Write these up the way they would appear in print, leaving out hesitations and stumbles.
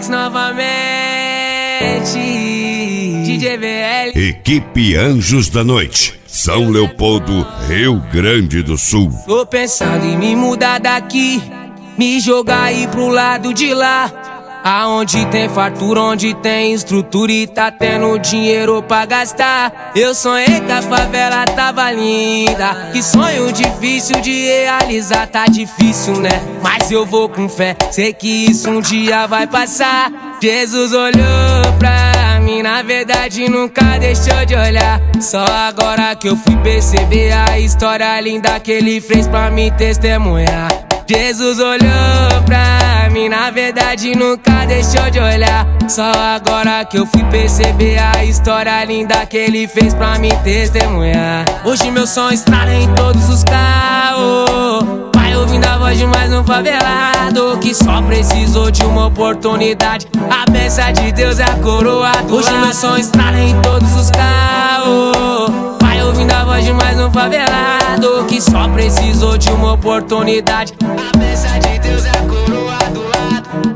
Max novamente, DJ VL. Equipe Anjos da Noite, São Leopoldo, Rio Grande do Sul. Tô pensando em me mudar daqui, me jogar aí pro lado de lá, aonde tem fartura, onde tem estrutura e tá tendo dinheiro pra gastar. Eu sonhei que a favela tava linda, que sonho difícil de realizar. Tá difícil, né? Mas eu vou com fé, sei que isso um dia vai passar. Jesus olhou pra mim, na verdade nunca deixou de olhar. Só agora que eu fui perceber a história linda que ele fez pra me testemunhar. Jesus olhou pra mim, na verdade nunca deixou de olhar. Só agora que eu fui perceber a história linda que ele fez pra me testemunhar. Hoje meu som estrala em todos os carros, vai ouvindo a voz de mais um favelado que só precisou de uma oportunidade. A bênção de Deus é a coroa do lado. Hoje meu som estrala em todos os carros, vai ouvindo a voz de mais um favelado que só precisou de uma oportunidade. A bênção de Deus é a coroa do lado.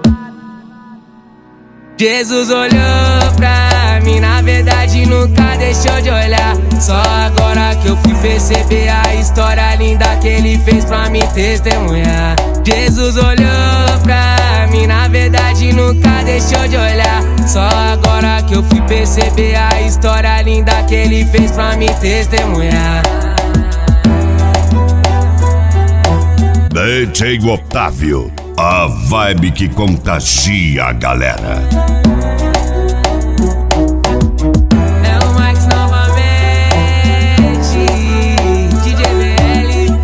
Jesus olhou pra mim, na verdade nunca deixou de olhar. Só agora que eu fui perceber a história linda que ele fez pra me testemunhar. Jesus olhou pra mim, na verdade nunca deixou de olhar. Só agora que eu fui perceber a história linda que ele fez pra me testemunhar. DJ Otávio, a vibe que contagia a galera. É o Max novamente, DJ VL.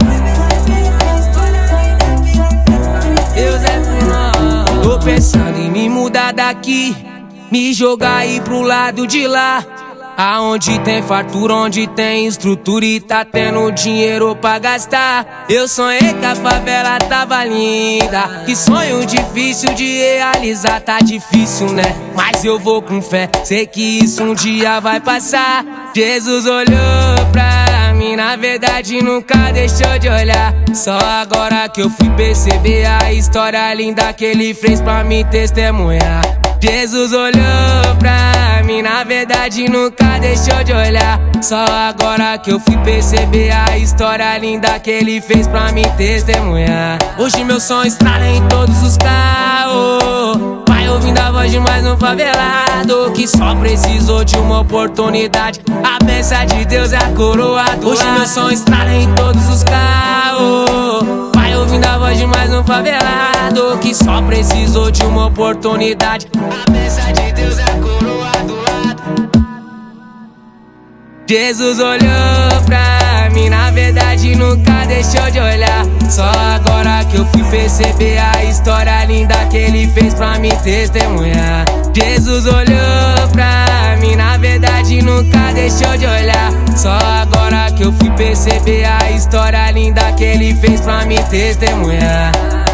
Deus é por nós. Tô pensando em me mudar daqui, me jogar aí pro lado de lá, aonde tem fartura, onde tem estrutura e tá tendo dinheiro pra gastar. Eu sonhei que a favela tava linda, que sonho difícil de realizar. Tá difícil, né? Mas eu vou com fé, sei que isso um dia vai passar. Jesus olhou pra mim, na verdade nunca deixou de olhar. Só agora que eu fui perceber a história linda que ele fez pra me testemunhar. Jesus olhou pra mim, na verdade nunca deixou de olhar. Só agora que eu fui perceber a história linda que ele fez pra me testemunhar. Hoje meu som estrala em todos os carros, vai ouvindo a voz de mais um favelado que só precisou de uma oportunidade. A bênção de Deus é a coroa do lado. Hoje meu som estrala em todos os carros, vai ouvindo a voz de mais um favelado que só precisou de uma oportunidade. A bênção de Deus é a coroa do lado. Jesus olhou pra mim, na verdade nunca deixou de olhar. Só agora que eu fui perceber a história linda que ele fez pra me testemunhar. Jesus olhou pra mim, na verdade nunca deixou de olhar. Só agora que eu fui perceber a história linda que ele fez pra me testemunhar.